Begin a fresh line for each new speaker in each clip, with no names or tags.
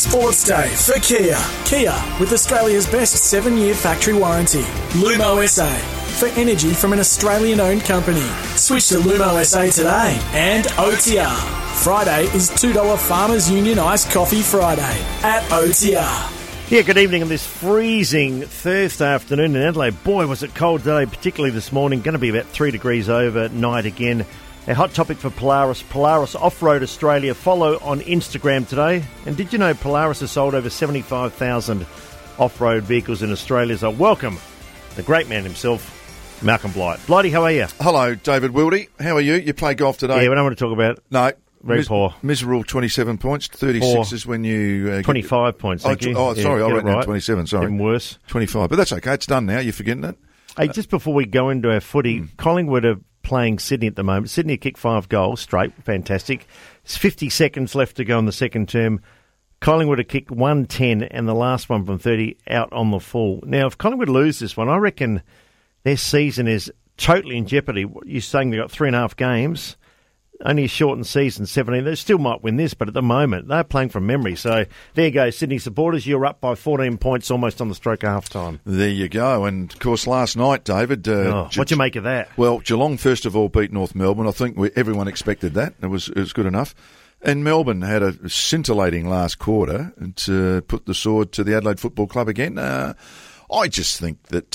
Sports Day for Kia. Kia, with Australia's best 7-year factory warranty. Lumo SA, for energy from an Australian-owned company. Switch to Lumo SA today. And OTR. Friday is $2 Farmers Union Iced Coffee Friday at OTR.
Yeah, good evening on this freezing Thursday afternoon in Adelaide. Boy, was it cold today, particularly this morning. Going to be about 3 degrees overnight again. A hot topic for Polaris Off-Road Australia. Follow on Instagram today. And did you know Polaris has sold over 75,000 off-road vehicles in Australia? So welcome the great man himself, Malcolm Blight. Blighty, how are you?
Hello, David Wildy. How are you? You played golf today?
Yeah, we don't want to talk about it.
No.
Very poor.
Miserable 27 points. 36
poor.
Is when you...
25 points, thank you.
Oh, sorry,
yeah,
I read
right.
27, sorry.
Even worse.
25, but that's okay. It's done now. You're forgetting it?
Hey, just before we go into our footy, Collingwood are playing Sydney at the moment. Sydney kicked 5 goals straight. Fantastic. There's 50 seconds left to go in the second term. Collingwood have kicked 110 and the last one from 30 out on the full. Now, if Collingwood lose this one, I reckon their season is totally in jeopardy. You're saying they've got 3.5 games, only a shortened season, 17. They still might win this, but at the moment, they're playing from memory. So there you go, Sydney supporters. You're up by 14 points almost on the stroke of half-time.
There you go. And, of course, last night, David...
what'd you make of that?
Well, Geelong, first of all, beat North Melbourne. I think everyone expected that. It was good enough. And Melbourne had a scintillating last quarter to put the sword to the Adelaide Football Club again. I just think that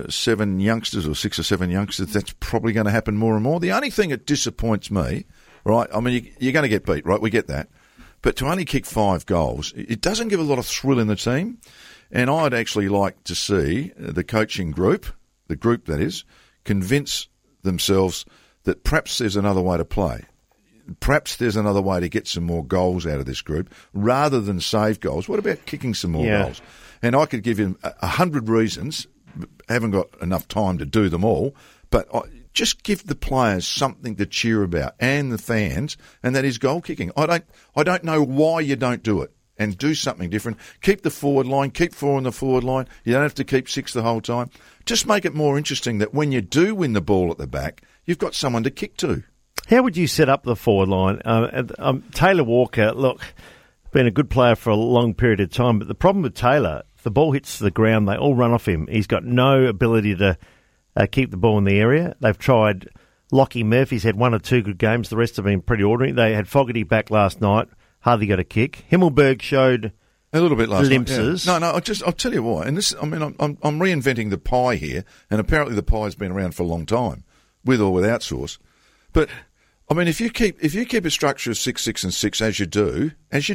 7 youngsters or 6 or 7 youngsters, that's probably going to happen more and more. The only thing that disappoints me, right, I mean, you're going to get beat, right? We get that. But to only kick 5 goals, it doesn't give a lot of thrill in the team. And I'd actually like to see the coaching group, the group that is, convince themselves that perhaps there's another way to play. Perhaps there's another way to get some more goals out of this group rather than save goals. What about kicking some more goals? And I could give you 100 reasons. Haven't got enough time to do them all, but just give the players something to cheer about and the fans, and that is goal kicking. I don't know why you don't do it and do something different. Keep the forward line, keep 4 on the forward line. You don't have to keep 6 the whole time. Just make it more interesting that when you do win the ball at the back, you've got someone to kick to.
How would you set up the forward line? Taylor Walker, look, been a good player for a long period of time, but the problem with Taylor, if the ball hits the ground, they all run off him. He's got no ability to keep the ball in the area. They've tried Lockie Murphy's had 1 or 2 good games. The rest have been pretty ordinary. They had Fogarty back last night, hardly got a kick. Himmelberg showed
a little bit last
glimpses.
Night. Yeah. No, I'll tell you why. And this, I mean, I'm reinventing the pie here, and apparently the pie's been around for a long time, with or without sauce. But I mean, if you keep a structure of 6, 6 and 6 as you do,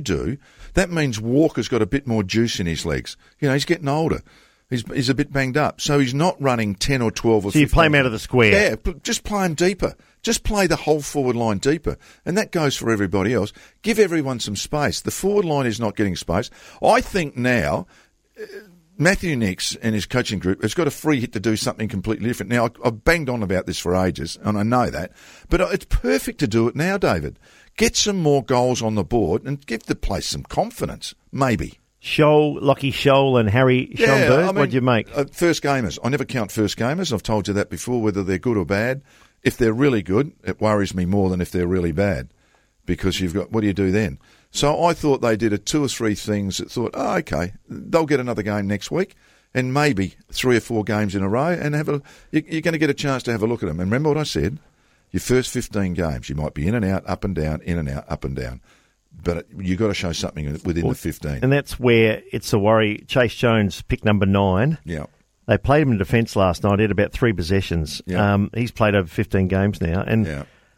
that means Walker's got a bit more juice in his legs. You know, he's getting older. He's a bit banged up, so he's not running 10 or 12 or 15.
So you play him out of the square.
Yeah, but just play him deeper. Just play the whole forward line deeper, and that goes for everybody else. Give everyone some space. The forward line is not getting space. I think now Matthew Nicks and his coaching group has got a free hit to do something completely different. Now, I've banged on about this for ages, and I know that, but it's perfect to do it now, David. Get some more goals on the board and give the place some confidence, maybe.
Lockie Scholl and Harry Schomburg, I mean, what do you make?
First gamers. I never count first gamers. I've told you that before, whether they're good or bad. If they're really good, it worries me more than if they're really bad, because what do you do then? So I thought they did 2 or 3 things that thought, okay, they'll get another game next week and maybe 3 or 4 games in a row, and you're going to get a chance to have a look at them. And remember what I said? Your first 15 games, you might be in and out, up and down, in and out, up and down. But you've got to show something within the 15.
And that's where it's a worry. Chase Jones, pick number 9.
Yeah.
They played him in defence last night. He had about 3 possessions.
Yeah.
He's played over 15 games now. And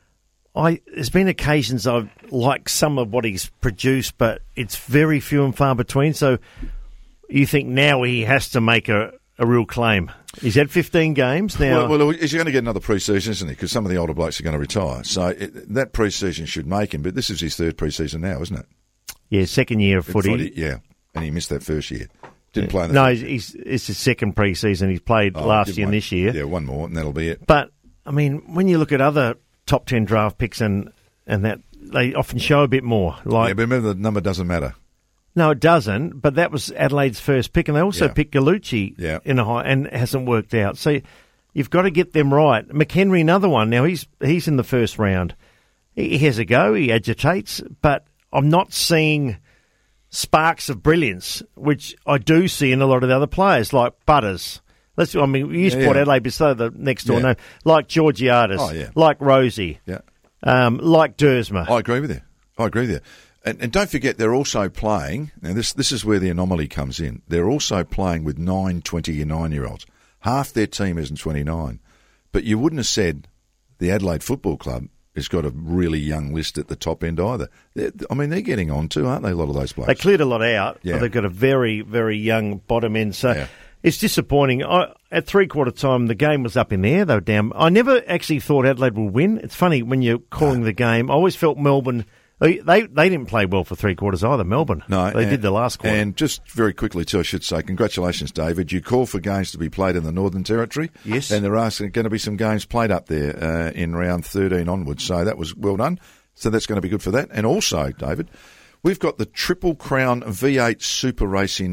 there's been occasions I've liked some of what he's produced, but it's very few and far between. So you think now he has to make a real claim. He's had 15 games now.
Well, he's going to get another pre-season, isn't he? Because some of the older blokes are going to retire. So that pre-season should make him. But this is his 3rd pre-season now, isn't it?
Yeah, 2nd year of footy.
Yeah, and he missed that first year. Didn't play in the
No, it's his 2nd pre-season. He's played last year and this year.
Yeah, 1 more, and that'll be it.
But, I mean, when you look at other top 10 draft picks and that, they often show a bit more. Like,
yeah, but remember, the number doesn't matter.
No, it doesn't, but that was Adelaide's first pick, and they also picked Gallucci in a high, and it hasn't worked out. So you've got to get them right. McHenry, another one. Now, he's in the first round. He has a go, he agitates, but I'm not seeing sparks of brilliance, which I do see in a lot of the other players, like Butters. We use Port Adelaide, but so the next door name, like Georgiades, like Rosie, like Dersma.
I agree with you. And don't forget, they're also playing, and this is where the anomaly comes in, they're also playing with 9 20-year-9-year-olds. Half their team isn't 29. But you wouldn't have said the Adelaide Football Club has got a really young list at the top end either. They're getting on too, aren't they, a lot of those blokes?
They cleared a lot out, but they've got a very, very young bottom end. So it's disappointing. At three-quarter time, the game was up in the air. They were down. I never actually thought Adelaide would win. It's funny, when you're calling the game, I always felt Melbourne... They didn't play well for three quarters either, Melbourne. No, they did the last quarter.
And just very quickly too, I should say, congratulations, David. You call for games to be played in the Northern Territory.
Yes.
And there are going to be some games played up there in round 13 onwards. So that was well done. So that's going to be good for that. And also, David, we've got the Triple Crown V8 Super Racing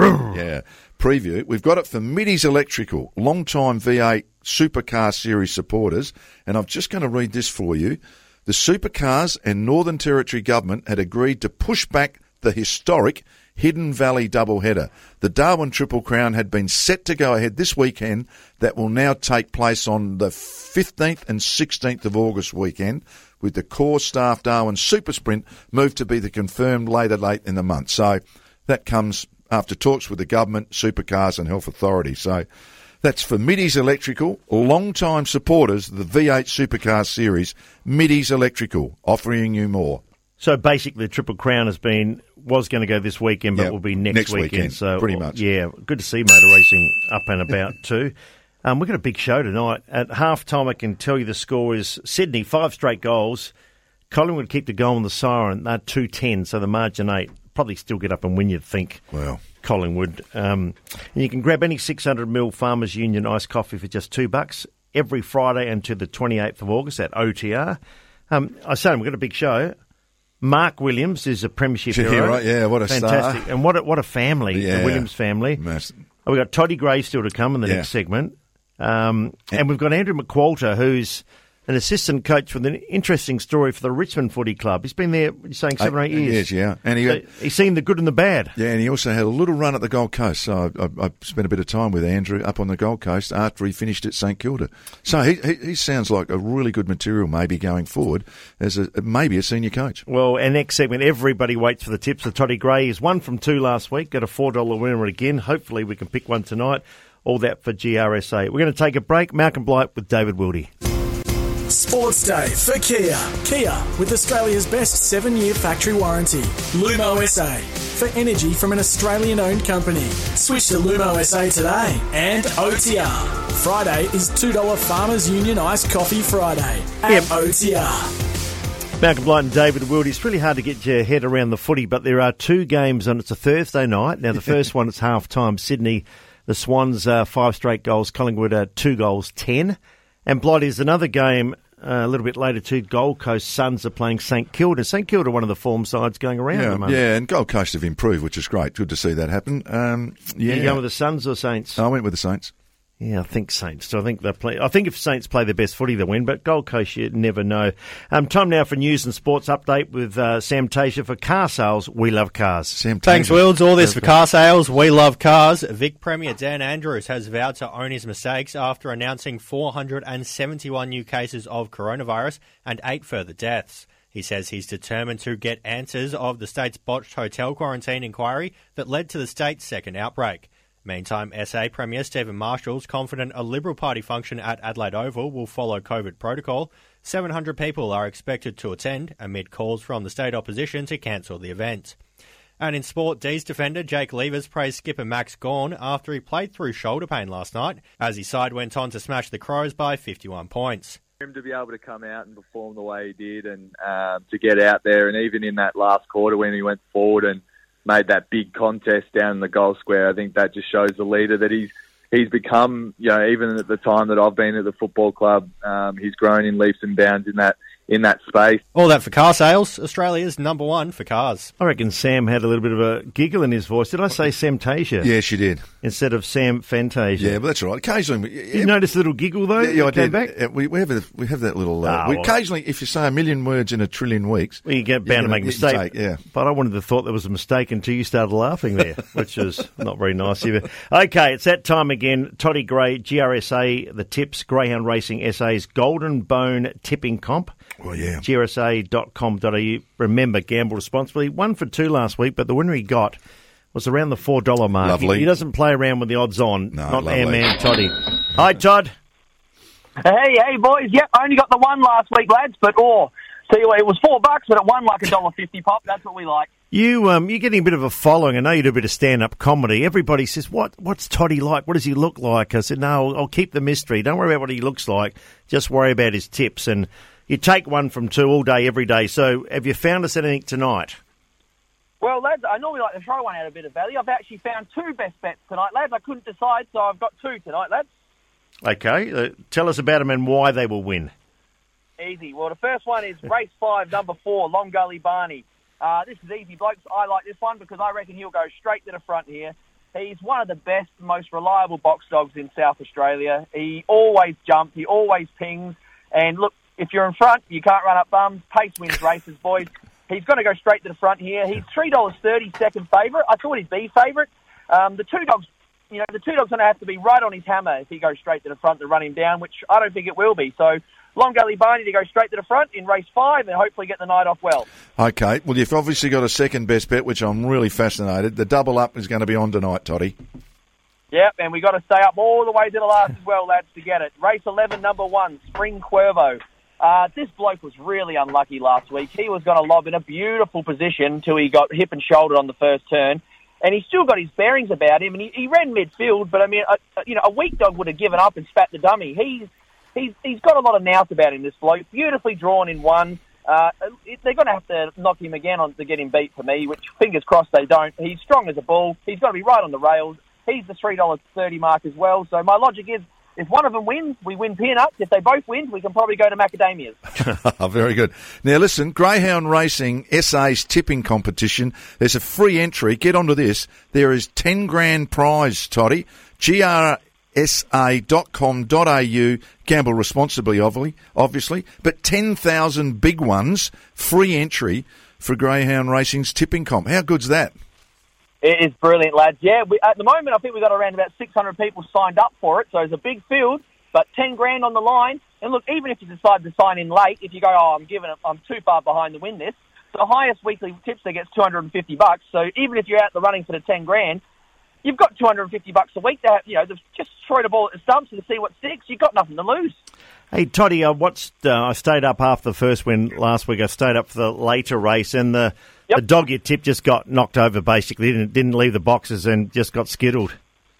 preview. We've got it for Middies Electrical, long-time V8 Supercar Series supporters. And I'm just going to read this for you. The Supercars and Northern Territory Government had agreed to push back the historic Hidden Valley doubleheader. The Darwin Triple Crown had been set to go ahead this weekend. That will now take place on the 15th and 16th of August weekend, with the core staff Darwin Super Sprint moved to be the confirmed later late in the month. So that comes after talks with the government, Supercars and Health Authority. So that's for Middies Electrical, long-time supporters of the V8 Supercar Series. Middies Electrical, offering you more.
So basically, the Triple Crown was going to go this weekend, but will be next weekend. So
pretty much.
Yeah, good to see motor racing up and about too. We've got a big show tonight. At half-time, I can tell you the score is Sydney, 5 straight goals. Collingwood keep the goal on the siren. They're 2-10, so the margin 8. Probably still get up and win, you'd think.
Wow.
Collingwood. And you can grab any 600ml Farmers Union iced coffee for just $2 every Friday until the 28th of August at OTR. I say we've got a big show. Mark Williams is a premiership hero.
Right, yeah, what a
fantastic
star.
And what a family, the Williams family. We've got Toddy Gray still to come in the next segment. And we've got Andrew McQualter, who's an assistant coach with an interesting story for the Richmond Footy Club. He's been there, you're saying, 7 or 8 years.
Yes, yeah. And
he's seen the good and the bad.
Yeah, and he also had a little run at the Gold Coast. So I spent a bit of time with Andrew up on the Gold Coast after he finished at St Kilda. So he sounds like a really good material maybe going forward as maybe a senior coach.
Well, our next segment, everybody waits for the tips. The Toddy Gray is 1 from 2 last week. Got a $4 winner again. Hopefully we can pick one tonight. All that for GRSA. We're going to take a break. Malcolm Blight with David Wildy.
Sports Day for Kia. Kia, with Australia's best 7-year factory warranty. Lumo SA, for energy from an Australian-owned company. Switch to Lumo SA today. And OTR. Friday is $2 Farmers Union Iced Coffee Friday at OTR.
Malcolm Blight and David Wildy. It's really hard to get your head around the footy, but there are 2 games on. It's a Thursday night. Now, the first one is half-time. Sydney, the Swans, 5 straight goals. Collingwood, 2 goals, 10. And Blight is another game a little bit later too. Gold Coast Suns are playing St Kilda. St Kilda, one of the form sides going around at the moment.
Yeah, and Gold Coast have improved, which is great. Good to see that happen.
You going with the Suns or Saints?
I went with the Saints.
Yeah, I think Saints. So I think they play. I think if Saints play their best footy, they win. But Gold Coast, you never know. Time now for news and sports update with Sam Tasha for Car Sales. We love cars.
Thanks, Wilds. All this for Car Sales. We love cars. Vic Premier Dan Andrews has vowed to own his mistakes after announcing 471 new cases of coronavirus and 8 further deaths. He says he's determined to get answers of the state's botched hotel quarantine inquiry that led to the state's second outbreak. Meantime, SA Premier Stephen Marshall's confident a Liberal Party function at Adelaide Oval will follow COVID protocol. 700 people are expected to attend amid calls from the state opposition to cancel the event. And in sport, D's defender Jake Levers praised skipper Max Gawn after he played through shoulder pain last night, as his side went on to smash the Crows by 51 points.
Him to be able to come out and perform the way he did and to get out there, and even in that last quarter when he went forward and made that big contest down in the goal square, I think that just shows the leader that he's become. You know, even at the time that I've been at the football club, he's grown in leaps and bounds in in that space.
All that for car sales. Australia's number one for cars.
I reckon Sam had a little bit of a giggle in his voice. Did I say Samtasia?
Yeah, she did.
Instead of Sam Fantasia.
Yeah, but that's all right. Occasionally...
You notice a little giggle, though?
Yeah, I did.
Back?
We have that little...
well.
Occasionally, if you say a million words in a trillion weeks...
Well, you get bound to make a mistake.
Yeah.
But I wouldn't have thought there was a mistake until you started laughing there, which is not very nice of you. Okay, it's that time again. Toddy Gray, GRSA, the tips, Greyhound Racing SA's Golden Bone Tipping Comp.
Oh, yeah.
GRSA.com.au. Remember, gamble responsibly. 1 for 2 last week, but the winner he got was around the $4 mark.
Lovely.
He doesn't play around with the odds on.
No,
not
lovely.
our man, Toddy. Hi, Todd.
Hey, boys. Yep, I only got the one last week, lads, but tell you what, it was $4, but it won like $1.50 pop. That's what we like.
You're getting a bit of a following. I know you do a bit of stand-up comedy. Everybody says, what's Toddy like? What does he look like? I said, no, I'll keep the mystery. Don't worry about what he looks like. Just worry about his tips. And you take 1 from 2 all day, every day. So have you found us anything tonight?
Well, lads, I normally like to throw one out a bit of value. I've actually found 2 best bets tonight, lads. I couldn't decide, so I've got 2 tonight, lads.
Okay. Tell us about them and why they will win.
Easy. Well, the first one is race 5, number 4, Long Gully Barney. This is easy, blokes. I like this one because I reckon he'll go straight to the front here. He's one of the best, most reliable box dogs in South Australia. He always jumps. He always pings. And look, if you're in front, you can't run up bums. Pace wins races, boys. He's going to go straight to the front here. He's $3.30 second favourite. I thought he'd be favourite. The two dogs going to have to be right on his hammer if he goes straight to the front to run him down, which I don't think it will be. So Long Gully Barney to go straight to the front in race 5 and hopefully get the night off well.
Okay, well, you've obviously got a second best bet, which I'm really fascinated. The double up is going to be on tonight, Toddy.
Yep, and we've got to stay up all the way to the last as well, lads, to get it. Race 11, number 1, Spring Cuervo. This bloke was really unlucky last week. He was going to lob in a beautiful position till he got hip and shouldered on the first turn. And he's still got his bearings about him, and he ran midfield, but I mean, a weak dog would have given up and spat the dummy. He's got a lot of nous about him, this bloke. Beautifully drawn in 1. They're going to have to knock him again on to get him beat for me, which fingers crossed they don't. He's strong as a bull. He's got to be right on the rails. He's the $3.30 mark as well. So my logic is, if one of them wins, we win peanuts. If they both win, we can probably go to macadamias.
Very good. Now listen, Greyhound Racing SA's tipping competition. There's a free entry. Get onto this. There is 10 grand prize, Toddy. GRSA.com.au. Gamble responsibly, obviously. But 10,000 big ones. Free entry for Greyhound Racing's tipping comp. How good's that?
It is brilliant, lads. Yeah, at the moment, I think we've got around about 600 people signed up for it, so it's a big field, but 10 grand on the line. And look, even if you decide to sign in late, if you go, I'm too far behind to win this, the highest weekly tipster gets $250. So even if you're out the running for the 10 grand, you've got $250 a week to have, just throw the ball at the stumps and see what sticks. You've got nothing to lose.
Hey, Toddy, I stayed up after the first win last week. I stayed up for the later race, and the dog you tipped just got knocked over, basically. Didn't leave the boxes and just got skittled.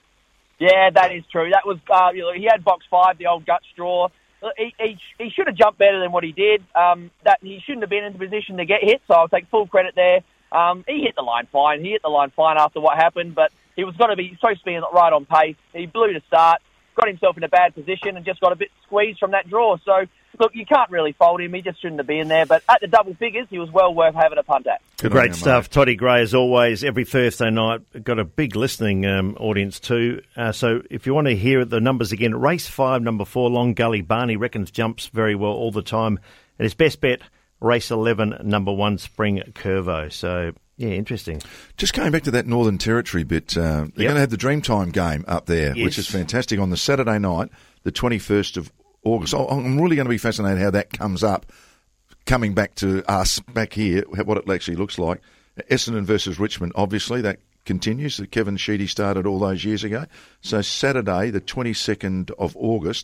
Yeah, that is true. That was he had box 5, the old gut straw. He should have jumped better than what he did. That he shouldn't have been in the position to get hit, so I'll take full credit there. He hit the line fine. He hit the line fine after what happened, but he was supposed to be right on pace. He blew to start, got himself in a bad position, and just got a bit squeezed from that draw. So, look, you can't really fault him. He just shouldn't have been there. But at the double figures, he was well worth having a punt at.
Great stuff. Mate. Toddy Gray, as always, every Thursday night. Got a big listening audience too. So if you want to hear the numbers again, race 5, number 4, Long Gully Barney reckons jumps very well all the time. And his best bet, race 11, number 1, Spring Cuervo. So, yeah, interesting. Just
going back to that Northern Territory bit, they're going to have the Dreamtime game up there, which is fantastic, on the Saturday night, the 21st of August. I'm really going to be fascinated how that comes up, coming back to us back here, what it actually looks like. Essendon versus Richmond, obviously, that continues. Kevin Sheedy started all those years ago. So Saturday, the 22nd of August,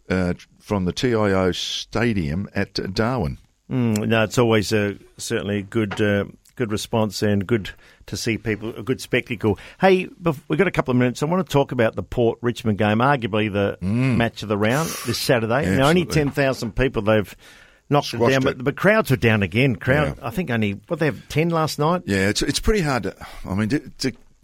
from the TIO Stadium at Darwin.
No, it's always certainly a good response and good to see people, a good spectacle. Hey, we've got a couple of minutes. I want to talk about the Port Richmond game, arguably the match of the round this Saturday.
Yeah,
now, only 10,000 people, they've knocked it down, but crowds are down again. I think only, they have 10 last night?
Yeah, it's pretty hard to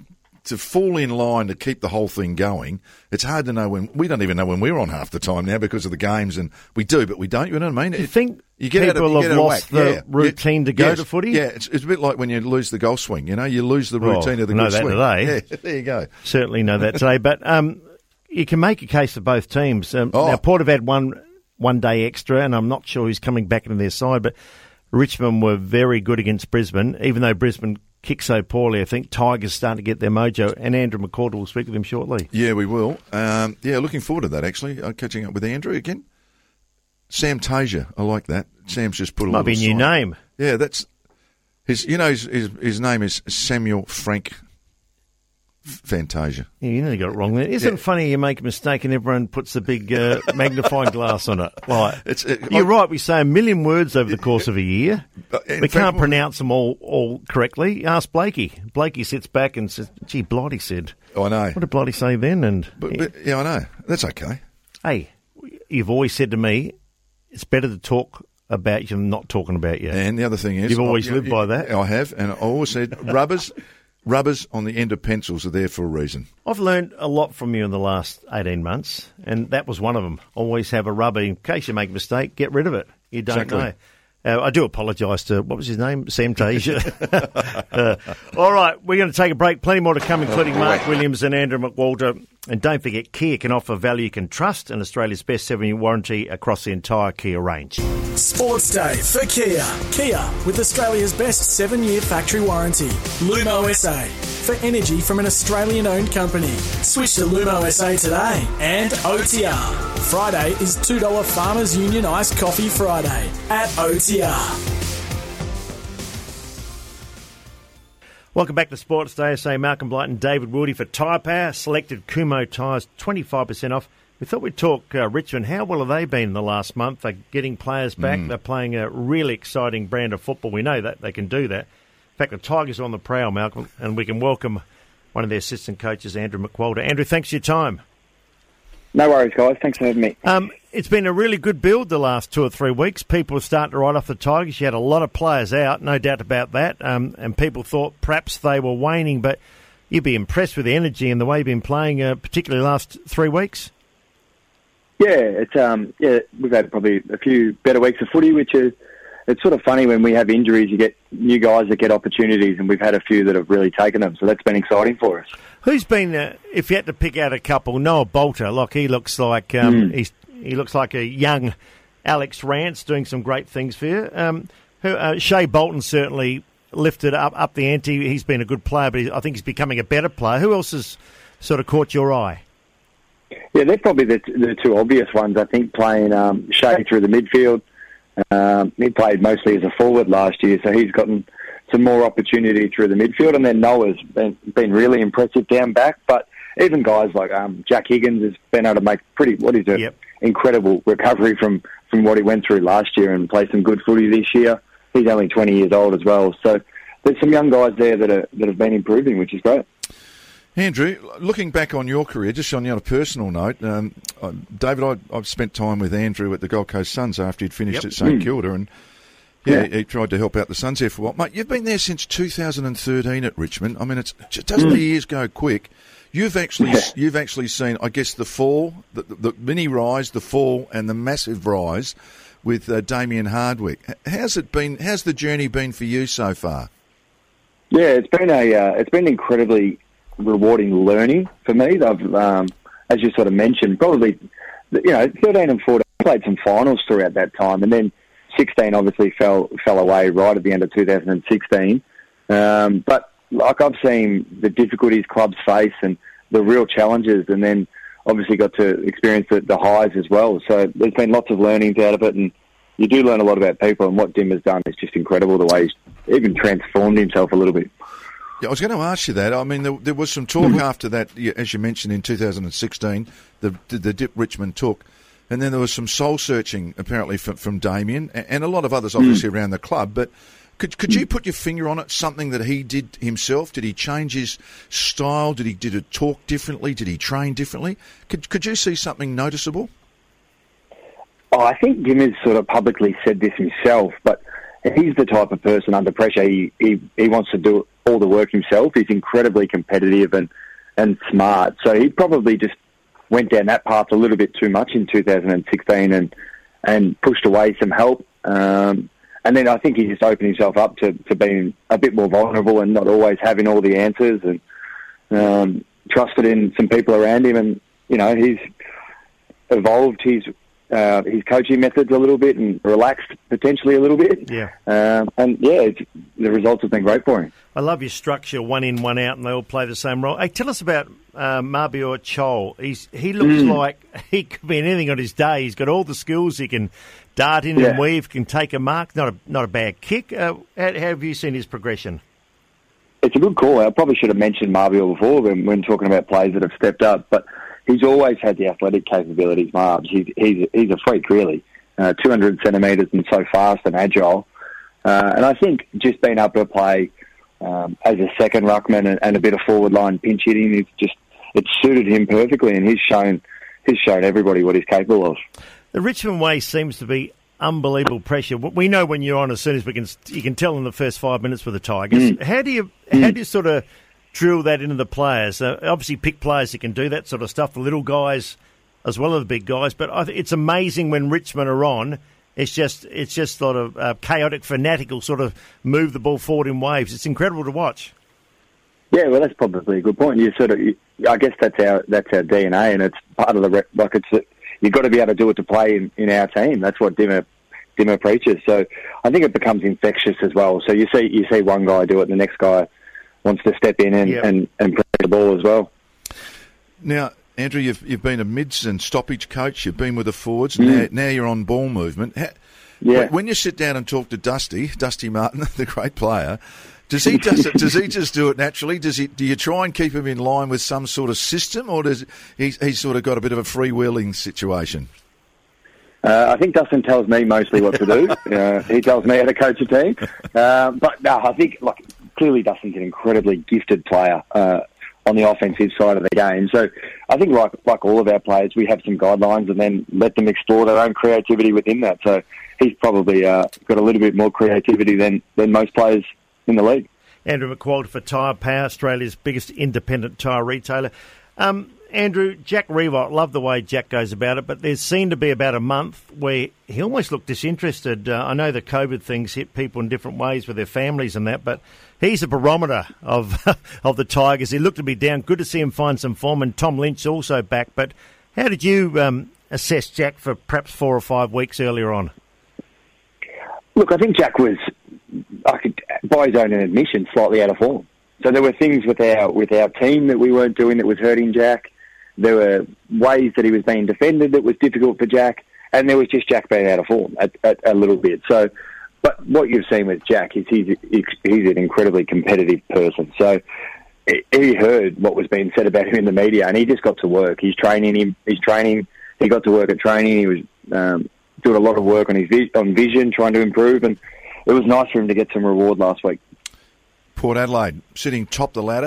to fall in line to keep the whole thing going, it's hard to know when. We don't even know when we're on half the time now because of the games, and we do, but we don't. You know what I mean?
You think
you get
people have lost the routine to go to footy?
Yeah, it's a bit like when you lose the golf swing. You know, you lose the routine of the golf swing.
Today.
Yeah, there you go.
Certainly know that today, but you can make a case for both teams. Now, Port have had one day extra, and I'm not sure who's coming back into their side, but Richmond were very good against Brisbane, even though Brisbane kicked so poorly. I think Tigers starting to get their mojo, and Andrew McCaulder will speak with him shortly.
Yeah, we will. Looking forward to that, actually. Catching up with Andrew again. Sam Tasia, I like that. Sam's just put a
Might be a new name.
Yeah, that's his. You know, his name is Samuel Frank Fantasia.
Yeah, you nearly got it wrong there. Isn't it funny you make a mistake and everyone puts a big magnifying glass on it? Like, you're right, we say a million words over the course of a year. We can't pronounce them all correctly. Ask Blakey. Blakey sits back and says, gee, Blighty said.
Oh, I know.
What did Blighty say then?
But I know. That's okay.
Hey, you've always said to me, it's better to talk about you than not talking about you.
And the other thing is...
You've always lived by that.
I have, and I always said rubbers on the end of pencils are there for a reason.
I've learned a lot from you in the last 18 months, and that was one of them. Always have a rubber. In case you make a mistake, get rid of it. You don't know. I do apologise to, what was his name? Sam Tasia. All right, we're going to take a break. Plenty more to come, including Mark Williams and Andrew McWalter. And don't forget, Kia can offer value you can trust and Australia's best 7-year warranty across the entire Kia range.
Sports Day for Kia. Kia, with Australia's best 7-year factory warranty. Lumo SA, for energy from an Australian-owned company. Switch to Lumo SA today. And OTR. Friday is $2 Farmers Union Iced Coffee Friday at OTR.
Welcome back to Sports Day. SA Malcolm Blight and David Wildy for Tyre Power. Selected Kumho tyres, 25% off. We thought we'd talk Richmond. How well have they been in the last month? They're getting players back. They're playing a really exciting brand of football. We know that they can do that. In fact, the Tigers are on the prowl, Malcolm, and we can welcome one of their assistant coaches, Andrew McWalter. Andrew, thanks for your time.
No worries, guys. Thanks for having me.
It's been a really good build the last 2 or 3 weeks. People are starting to write off the Tigers. You had a lot of players out, no doubt about that, and people thought perhaps they were waning, but you'd be impressed with the energy and the way you've been playing, particularly the last 3 weeks.
Yeah, we've had probably a few better weeks of footy, which is, it's sort of funny when we have injuries, you get new guys that get opportunities, and we've had a few that have really taken them, so that's been exciting for us.
Who's been, if you had to pick out a couple, Noah Bolter, like he looks like he looks like a young Alex Rance doing some great things for you. Shea Bolton certainly lifted up the ante. He's been a good player, but I think he's becoming a better player. Who else has sort of caught your eye?
Yeah, they're probably the two obvious ones, I think, playing Shea through the midfield. He played mostly as a forward last year, so he's gotten some more opportunity through the midfield. And then Noah's been really impressive down back. But even guys like Jack Higgins has been able to make incredible recovery from what he went through last year and play some good footy this year. He's only 20 years old as well. So there's some young guys there that have been improving, which is great.
Andrew, looking back on your career, just on a personal note, David, I've spent time with Andrew at the Gold Coast Suns after he'd finished at St Kilda, and he tried to help out the Suns there for a while. Mate, you've been there since 2013 at Richmond. I mean, doesn't the years go quick? You've actually seen, I guess, the fall, the mini rise, the fall, and the massive rise with Damien Hardwick. How's the journey been for you so far?
Yeah, it's been incredibly rewarding learning for me. I've, as you sort of mentioned, probably 13 and 14 played some finals throughout that time, and then 16 obviously fell away right at the end of 2016. But like I've seen the difficulties clubs face and the real challenges, and then obviously got to experience the highs as well. So there's been lots of learnings out of it, and you do learn a lot about people, and what Dim has done is just incredible, the way he's even transformed himself a little bit.
Yeah, I was going to ask you that. I mean, there was some talk after that, as you mentioned, in 2016, the dip Richmond took, and then there was some soul-searching, apparently, from Damien, and a lot of others, obviously, around the club. But could you put your finger on it, something that he did himself? Did he change his style? Did he talk differently? Did he train differently? Could you see something noticeable?
Oh, I think Dim has sort of publicly said this himself, but he's the type of person under pressure. He wants to do all the work himself. He's incredibly competitive and smart. So he probably just went down that path a little bit too much in 2016 and pushed away some help. And then I think he just opened himself up to being a bit more vulnerable and not always having all the answers, and trusted in some people around him. And, he's evolved his coaching methods a little bit and relaxed potentially a little bit.
Yeah.
The results have been great for him.
I love your structure, one in, one out, and they all play the same role. Hey, tell us about Mabior Chol. He looks like he could be anything on his day. He's got all the skills. He can dart in and weave, can take a mark. Not a bad kick. How have you seen his progression?
It's a good call. I probably should have mentioned Mabior before when talking about players that have stepped up, but he's always had the athletic capabilities, Marbs. He's a freak, really. 200 centimetres and so fast and agile. And I think just being able to play as a second ruckman and a bit of forward line pinch hitting, it's suited him perfectly, and he's shown everybody what he's capable of.
The Richmond way seems to be unbelievable pressure. We know when you're on as soon as you can tell in the first 5 minutes with the Tigers. How do you sort of drill that into the players? Obviously, pick players that can do that sort of stuff. The little guys as well as the big guys. But it's amazing when Richmond are on. It's just sort of chaotic, fanatical, sort of move the ball forward in waves. It's incredible to watch. Yeah,
well, that's probably a good point. I guess that's our DNA, and it's part of you've got to be able to do it to play in our team. That's what Dimmer preaches. So I think it becomes infectious as well. So you see one guy do it, and the next guy wants to step in and press the ball as well.
Now, Andrew, you've been a mids and stoppage coach. You've been with the forwards. Now you're on ball movement. When you sit down and talk to Dusty Martin, the great player, does he just do it naturally? Do you try and keep him in line with some sort of system, or does he's sort of got a bit of a freewheeling situation?
I think Dustin tells me mostly what to do. He tells me how to coach a team. But no, I think clearly Dustin's an incredibly gifted player on the offensive side of the game. So I think like all of our players, we have some guidelines and then let them explore their own creativity within that. So he's probably got a little bit more creativity than most players in the league.
Andrew McQualter for Tyre Power, Australia's biggest independent tyre retailer. Andrew, Jack Riewoldt, love the way Jack goes about it, but there's seen to be about a month where he almost looked disinterested. I know the COVID things hit people in different ways with their families and that, but he's a barometer of the Tigers. He looked to be down. Good to see him find some form, and Tom Lynch also back. But how did you assess Jack for perhaps 4 or 5 weeks earlier on?
Look, I think Jack was, by his own admission, slightly out of form. So there were things with our team that we weren't doing that was hurting Jack. There were ways that he was being defended that was difficult for Jack, and there was just Jack being out of form a little bit. So, but what you've seen with Jack is he's an incredibly competitive person. So he heard what was being said about him in the media, and he just got to work. He's training. He got to work at training. He was doing a lot of work on vision, trying to improve, and it was nice for him to get some reward last week.
Port Adelaide sitting top the ladder.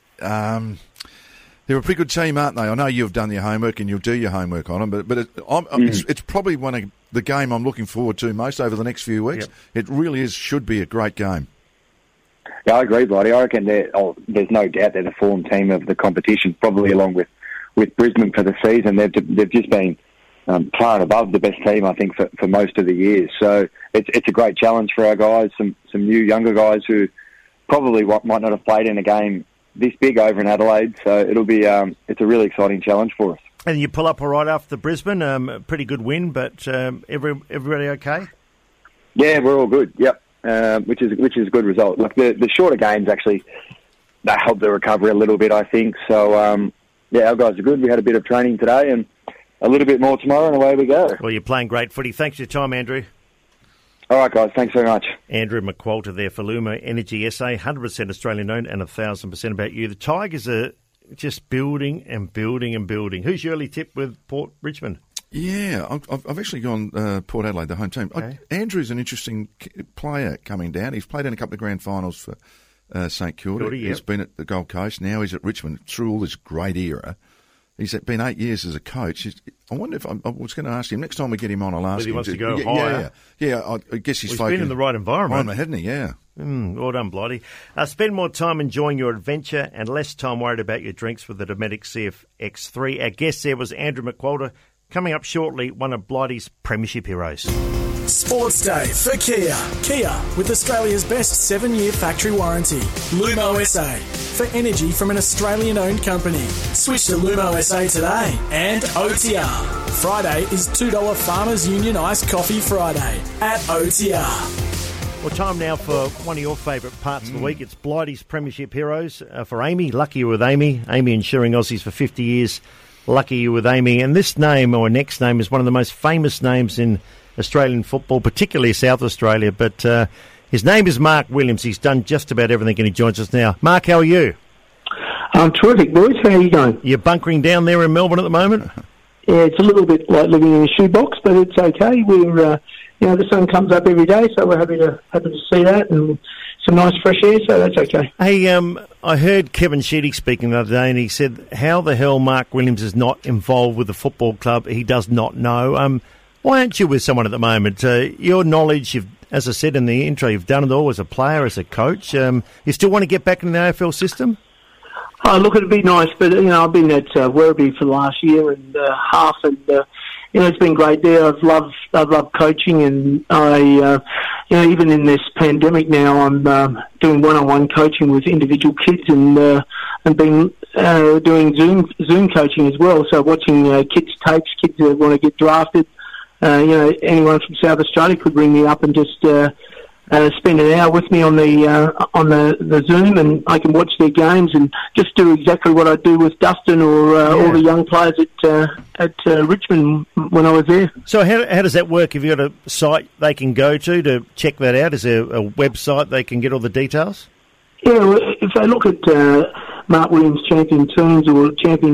They're a pretty good team, aren't they? I know you've done your homework and you'll do your homework on them, but it's probably one of the game I'm looking forward to most over the next few weeks. Yep. It really should be a great game.
Yeah, I agree, buddy. I reckon there's no doubt they're the form team of the competition, probably along with Brisbane for the season. They've just been far and above the best team, I think, for most of the years. So it's a great challenge for our guys, some new younger guys who probably might not have played in a game this big over in Adelaide, so it'll be it's a really exciting challenge for us. And
you pull up all right after Brisbane, a pretty good win, but everybody okay?
Yeah, we're all good. Yep, which is a good result. Like the shorter games actually they help the recovery a little bit, I think. So our guys are good. We had a bit of training today and a little bit more tomorrow, and away we go.
Well, you're playing great footy. Thanks for your time, Andrew.
All right, guys. Thanks very much.
Andrew McQualter there for Lumo Energy SA, 100% Australian owned and 1,000% about you. The Tigers are just building and building and building. Who's your early tip with Port Richmond?
Yeah, I've actually gone Port Adelaide, the home team. Okay. Andrew's an interesting player coming down. He's played in a couple of grand finals for St Kilda. He's been at the Gold Coast. Now he's at Richmond through all this great era. He's been 8 years as a coach. I wonder if I was going to ask him next time we get him on. I'll ask
Whether he
him.
wants to go higher.
Yeah. I guess he's
been in the right environment,
hasn't he? Yeah.
Well done, Blighty. Spend more time enjoying your adventure and less time worried about your drinks with the Dometic CFX3. Our guest there was Andrew McQualter. Coming up shortly, one of Blighty's premiership heroes.
Sports Day for Kia. Kia, with Australia's best 7-year factory warranty. Lumo SA, for energy from an Australian-owned company. Switch to Lumo SA today. And OTR. Friday is $2 Farmers Union Iced Coffee Friday at OTR.
Well, time now for one of your favourite parts of the week. It's Blighty's premiership heroes. For Amy, lucky you're with Amy. Amy insuring Aussies for 50 years. Lucky you with Amy. And this name, or next name, is one of the most famous names in Australian football, particularly South Australia. But his name is Mark Williams. He's done just about everything, and he joins us now. Mark, how are you?
I'm terrific, boys. How are you going?
You're bunkering down there in Melbourne at the moment?
Yeah, it's a little bit like living in a shoebox, but it's okay. We're, the sun comes up every day, so we're happy to see that, and some nice fresh air, so that's okay.
Hey, I heard Kevin Sheedy speaking the other day, and he said, how the hell Mark Williams is not involved with the football club, he does not know. Why aren't you with someone at the moment? Your knowledge, as I said in the intro, you've done it all as a player, as a coach. You still want to get back in the AFL system?
Oh, look, it'd be nice, but, I've been at Werribee for the last year and half, and, it's been great there. I've loved coaching, and I, even in this pandemic now, I'm doing one-on-one coaching with individual kids and been doing Zoom coaching as well. So watching kids' tapes, kids that want to get drafted. Anyone from South Australia could ring me up and just spend an hour with me on the Zoom, and I can watch their games and just do exactly what I do with Dustin or all the young players at Richmond when I was there.
So how does that work? Have you got a site they can go to check that out? Is there a website they can get all the details?
Yeah, well, if they look at Mark Williams Champion Teams or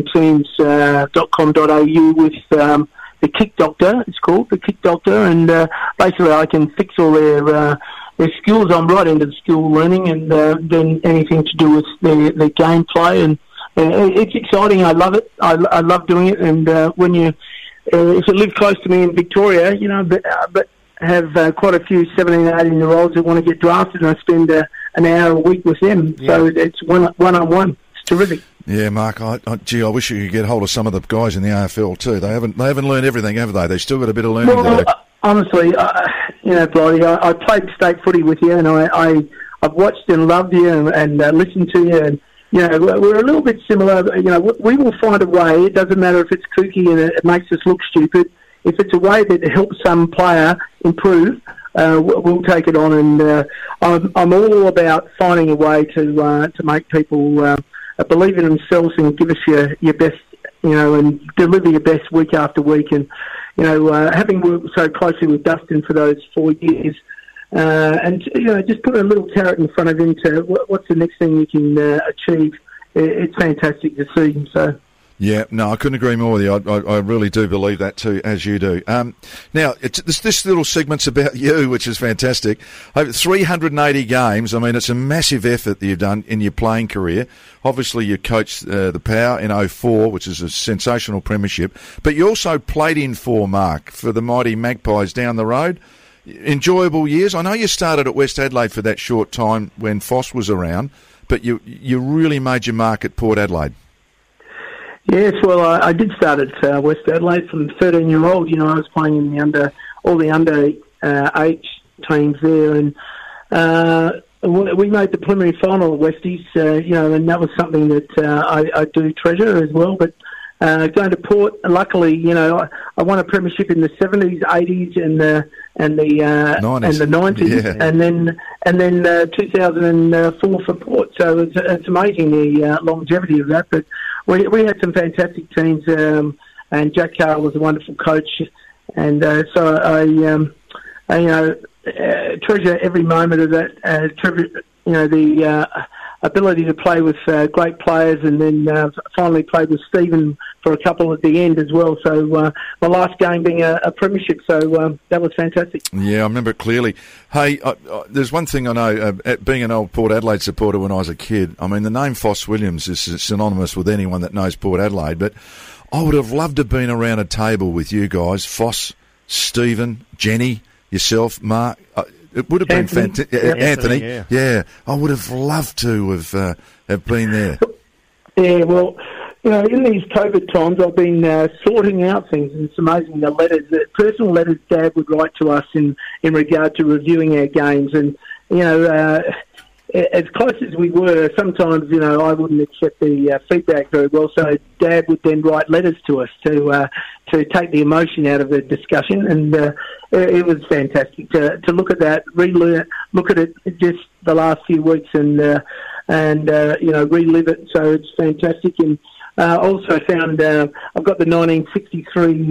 championteams.com.au with the Kick Doctor, it's called, the Kick Doctor, and basically I can fix all their skills. I'm right into the skill learning, and then anything to do with their gameplay, and it's exciting. I love it. I love doing it, and when if you live close to me in Victoria, but have quite a few 17 and 18-year-olds that want to get drafted, and I spend an hour a week with them. Yeah. So it's one-on-one. It's terrific.
Yeah, Mark. I wish you could get hold of some of the guys in the AFL too. They haven't learned everything, have they? They've still got a bit of learning to do.
Honestly, Blighty, I played state footy with you, and I've watched and loved you and listened to you, and we're a little bit similar. We will find a way. It doesn't matter if it's kooky and it makes us look stupid. If it's a way that helps some player improve, we'll take it on. And I'm all about finding a way to make people believe in themselves and give us your best, and deliver your best week after week. And having worked so closely with Dustin for those 4 years, and just put a little carrot in front of him to what's the next thing you can achieve. It's fantastic to see. So.
Yeah, no, I couldn't agree more with you. I really do believe that too, as you do. Now, this little segment's about you, which is fantastic. Over 380 games. I mean, it's a massive effort that you've done in your playing career. Obviously, you coached the Power in 2004, which is a sensational premiership. But you also played in for Mark, for the mighty Magpies down the road. Enjoyable years. I know you started at West Adelaide for that short time when Foss was around, but you really made your mark at Port Adelaide.
Yes, well, I did start at West Adelaide from 13-year-old. I was playing in all the under age teams there, and we made the preliminary final at Westies. And that was something that I do treasure as well. But going to Port, luckily, I won a premiership in the 70s, 80s, and the 90s, and then 2004 for Port. So it's amazing the longevity of that. But we had some fantastic teams, and Jack Carr was a wonderful coach, and so I treasure every moment of that. Treasure, the ability to play with great players, and then finally played with Stephen a couple at the end as well. So my last game being a premiership, so that was fantastic.
Yeah, I remember it clearly. Hey, there's one thing I know, being an old Port Adelaide supporter when I was a kid, I mean, the name Foss Williams is synonymous with anyone that knows Port Adelaide, but I would have loved to have been around a table with you guys, Foss, Stephen, Jenny, yourself, Mark. It would have been fantastic. Anthony, yeah. I would have loved to have been there.
Yeah, well, in these COVID times, I've been sorting out things, and it's amazing the letters, the personal letters Dad would write to us in regard to reviewing our games, and as close as we were, sometimes I wouldn't accept the feedback very well. So Dad would then write letters to us to take the emotion out of the discussion, and it was fantastic to look at that, look at it just the last few weeks, and relive it. So it's fantastic. And also found I've got the 1963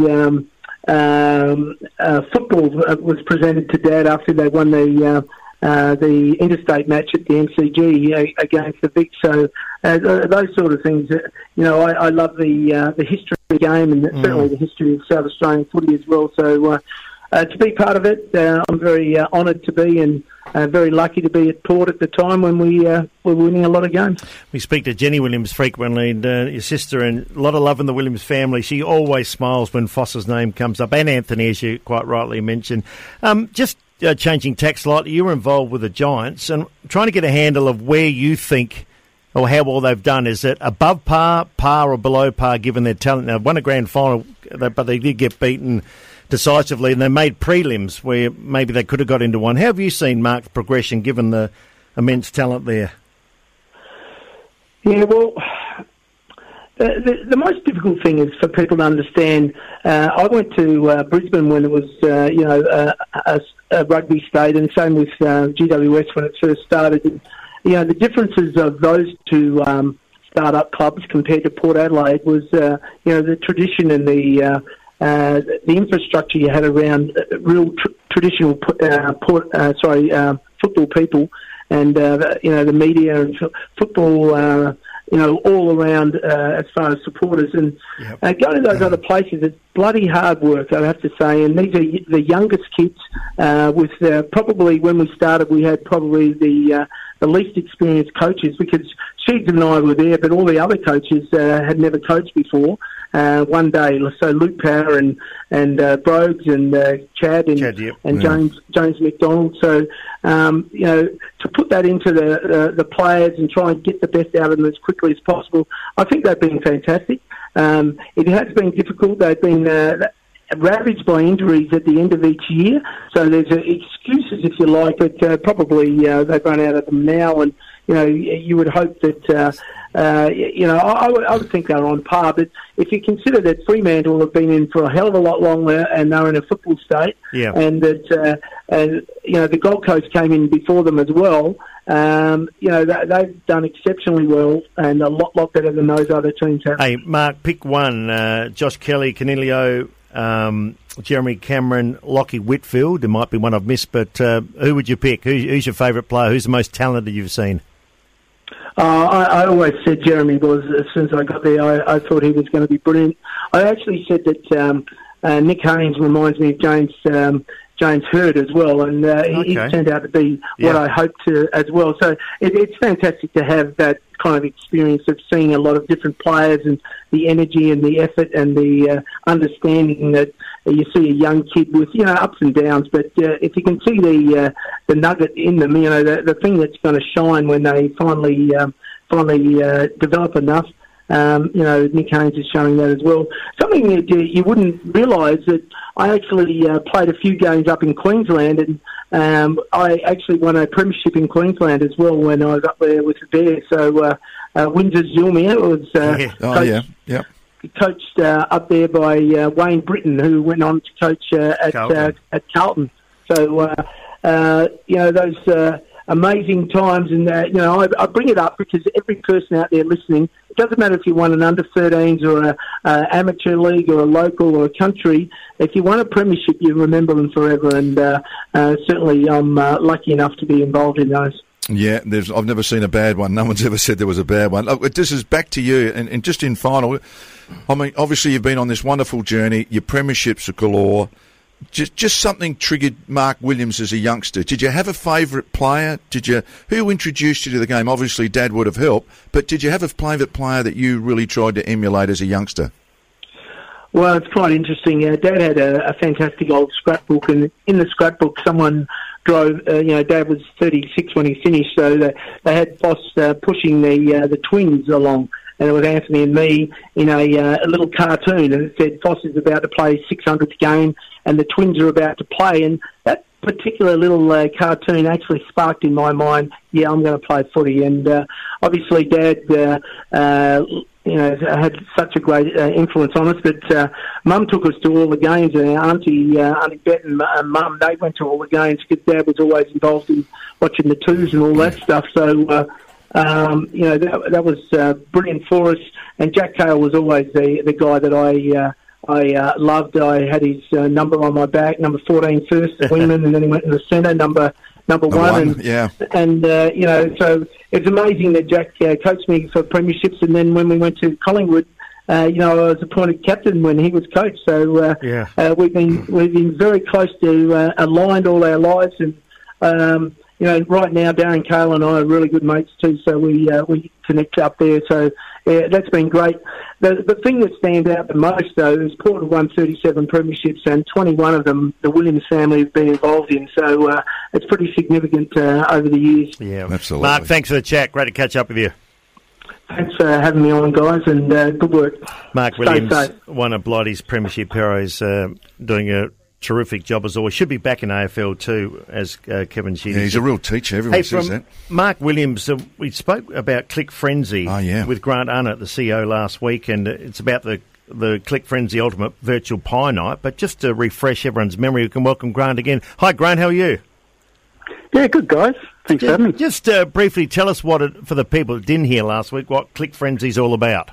football was presented to Dad after they won the interstate match at the MCG against the Vic. So those sort of things, I love the history of the game, and certainly the history of South Australian footy as well. So to be part of it, I'm very honoured to be, and very lucky to be at Port at the time when we were winning a lot of games.
We speak to Jenny Williams frequently, and your sister, and a lot of love in the Williams family. She always smiles when Foss's name comes up, and Anthony, as you quite rightly mentioned. Changing tack slightly, you were involved with the Giants, and trying to get a handle of where you think or how well they've done. Is it above par, or below par given their talent? Now, won a grand final, but they did get beaten decisively, and they made prelims where maybe they could have got into one. How have you seen Mark's progression given the immense talent there?
Yeah, well, the most difficult thing is for people to understand. I went to Brisbane when it was, a rugby state, and same with GWS when it first started. And, the differences of those two start-up clubs compared to Port Adelaide was, the tradition and the infrastructure you had around real traditional football people, and the media and football. All around as far as supporters. And going to those other places, it's bloody hard work, I have to say. And these are the youngest kids with probably, when we started, we had probably the least experienced coaches, because Sheeds and I were there, but all the other coaches had never coached before. One day, so Luke Power and Brogues and Chad and James McDonald. So to put that into the players and try and get the best out of them as quickly as possible, I think they've been fantastic. It has been difficult. They've been ravaged by injuries at the end of each year, so there's excuses if you like, but probably they've run out of them now, and you would hope that. I would think they're on par, but if you consider that Fremantle have been in for a hell of a lot longer and they're in a football state, and that the Gold Coast came in before them as well, they've done exceptionally well and a lot better than those other teams have.
Hey, Mark, pick one. Josh Kelly, Canelio, Jeremy Cameron, Lockie Whitfield. There might be one I've missed, but who would you pick? Who's your favourite player? Who's the most talented you've seen?
I always said Jeremy was, as soon as I got there, I thought he was going to be brilliant. I actually said that Nick Haynes reminds me of James Hird as well, and he turned out to be what I hoped to as well. So it's fantastic to have that kind of experience of seeing a lot of different players and the energy and the effort and the understanding that you see a young kid with ups and downs, but if you can see the nugget in them, the thing that's going to shine when they finally develop enough. Nick Haynes is showing that as well. Something that you wouldn't realise, that I actually played a few games up in Queensland, and I actually won a premiership in Queensland as well when I was up there with the Bears. So Windsor Zulmia was coached up there by Wayne Britton, who went on to coach at Carlton. So those amazing times, and I bring it up because every person out there listening, it doesn't matter if you won an under-13s or an amateur league or a local or a country. If you won a premiership, you remember them forever, and certainly I'm lucky enough to be involved in those.
Yeah, I've never seen a bad one. No one's ever said there was a bad one. Look, this is back to you, and just in final, I mean, obviously you've been on this wonderful journey. Your premierships are galore. Just something triggered Mark Williams as a youngster. Did you have a favourite player? Who introduced you to the game? Obviously, Dad would have helped, but did you have a favourite player that you really tried to emulate as a youngster?
Well, it's quite interesting. Dad had a fantastic old scrapbook, and in the scrapbook, someone drove. Dad was 36 when he finished, so they had Foss pushing the twins along. And it was Anthony and me in a little cartoon, and it said Foss is about to play 600th game, and the twins are about to play. And that particular little cartoon actually sparked in my mind, yeah, I'm going to play footy. And obviously, Dad, had such a great influence on us. But Mum took us to all the games, and our Auntie Bet and Mum, they went to all the games because Dad was always involved in watching the twos and all that stuff. So. That was brilliant for us. And Jack Cale was always the guy that I loved. I had his number on my back, number 14 first, the wingman, and then he went in the centre, number one. So it's amazing that Jack coached me for premierships. And then when we went to Collingwood, I was appointed captain when he was coach. So we've been very close to aligned all our lives. And right now, Darren Cale and I are really good mates too, so we connect up there. So, that's been great. The thing that stands out the most, though, is Port have won 37 premierships, and 21 of them the Williams family have been involved in. So, it's pretty significant over the years.
Yeah,
absolutely.
Mark, thanks for the chat. Great to catch up with you.
Thanks for having me on, guys, and good work.
Mark Williams, one of Blighty's premiership heroes, doing a terrific job as always. Should be back in AFL too, as Kevin Sheedy.
Yeah, he's a real teacher. Everyone says that.
Mark Williams, we spoke about Click Frenzy with Grant Arnott, the CEO, last week, and it's about the Click Frenzy Ultimate Virtual Pie Night. But just to refresh everyone's memory, we can welcome Grant again. Hi, Grant. How are you?
Yeah, good, guys. Thanks for having me.
Just briefly tell us for the people that didn't hear last week, what Click Frenzy's all about.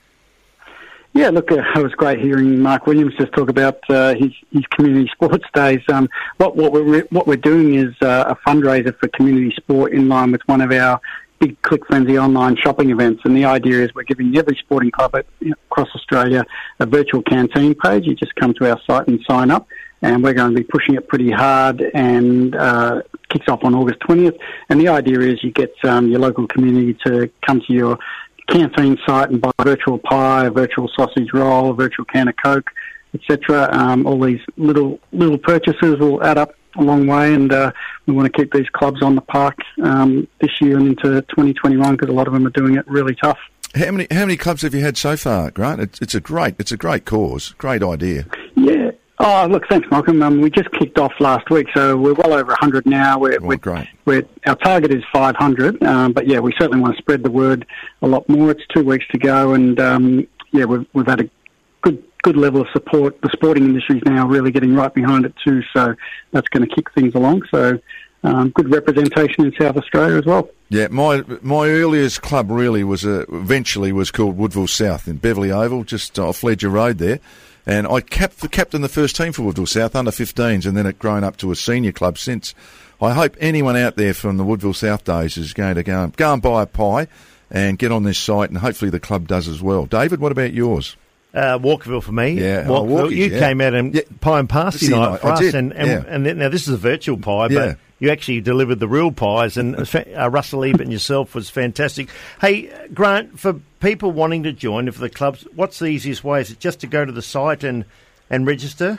Yeah, look, it was great hearing Mark Williams just talk about his community sports days. What we're doing is a fundraiser for community sport in line with one of our big Click Frenzy online shopping events. And the idea is we're giving every sporting club across Australia a virtual canteen page. You just come to our site and sign up. And we're going to be pushing it pretty hard, and kicks off on August 20th. And the idea is you get your local community to come to your canteen site and buy a virtual pie, a virtual sausage roll, a virtual can of Coke, etc. All these little purchases will add up a long way, and we want to keep these clubs on the park this year and into 2021 because a lot of them are doing it really tough.
How many clubs have you had so far, Grant? It's a great cause, great idea.
Yeah. Oh, look, thanks, Malcolm. We just kicked off last week, so we're well over 100 now. Great. Our target is 500, but yeah, we certainly want to spread the word a lot more. It's 2 weeks to go, and we've had a good level of support. The sporting industry is now really getting right behind it too, so that's going to kick things along. So good representation in South Australia as well.
Yeah, my earliest club really was eventually called Woodville South in Beverley Oval, just off Ledger Road there. And I captained the first team for Woodville South, under 15s, and then it grown up to a senior club since. I hope anyone out there from the Woodville South days is going to go and buy a pie and get on this site, and hopefully the club does as well. David, what about yours?
Walkerville for me.
Yeah,
Walkerville. You came out and pie and pasty night for us, and now this is a virtual pie, but you actually delivered the real pies, and Russell Ebert and yourself was fantastic. Hey, Grant, for people wanting to join, if the clubs, what's the easiest way? Is it just to go to the site and register?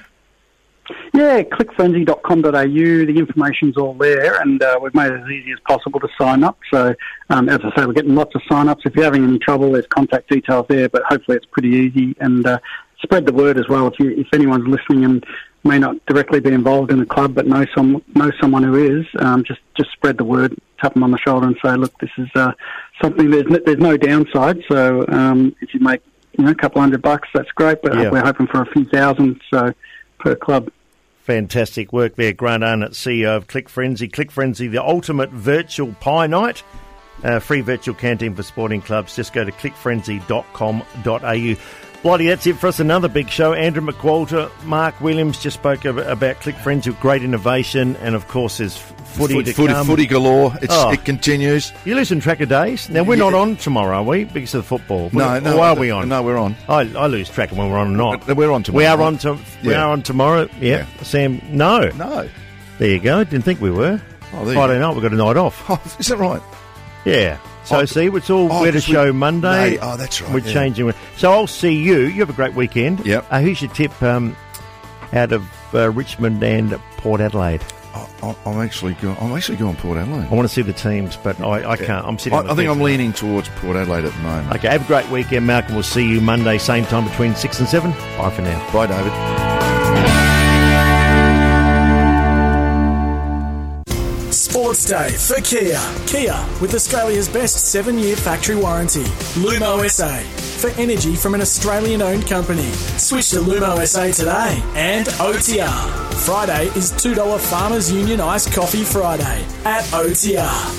Yeah, clickfrenzy.com.au. The information's all there, and we've made it as easy as possible to sign up. So, as I say, we're getting lots of sign-ups. If you're having any trouble, there's contact details there, but hopefully it's pretty easy. And spread the word as well. If anyone's listening and may not directly be involved in the club but know someone who is, just spread the word, tap them on the shoulder and say, look, this is something, there's no downside. So if you make a couple $100, that's great, but we're hoping for a few thousand per club.
Fantastic work there, Grant Arnott, CEO of Click Frenzy. Click Frenzy, the ultimate virtual pie night. Free virtual canteen for sporting clubs. Just go to clickfrenzy.com.au. Bloody, that's it for us. Another big show. Andrew McWalter, Mark Williams just spoke about Click Friends with great innovation, and of course there's footy to come.
Footy galore. It continues.
You're losing track of days. Now we're not on tomorrow, are we? Because of the football.
No.
Or are we on?
No, we're on.
I lose track of when we're on or not.
We're on tomorrow.
We are on tomorrow. Yeah. Sam, no. There you go. Didn't think we were. Friday night we've got a night off.
Oh, is that right?
Yeah. So see, it's all Where to Show Monday.
Oh, that's right.
We're changing. So I'll see you. You have a great weekend.
Yep.
Who's your tip out of Richmond and Port Adelaide?
I'm actually going Port Adelaide.
I want to see the teams, but I can't. I'm sitting.
I think I'm leaning towards Port Adelaide at the moment.
Okay, have a great weekend, Malcolm. We'll see you Monday, same time between 6 and 7. Bye for now.
Bye, David.
Sports Day for Kia. Kia, with Australia's best 7-year factory warranty. Lumo SA, for energy from an Australian-owned company. Switch to Lumo SA today. And OTR. Friday is $2 Farmers Union Iced Coffee Friday at OTR.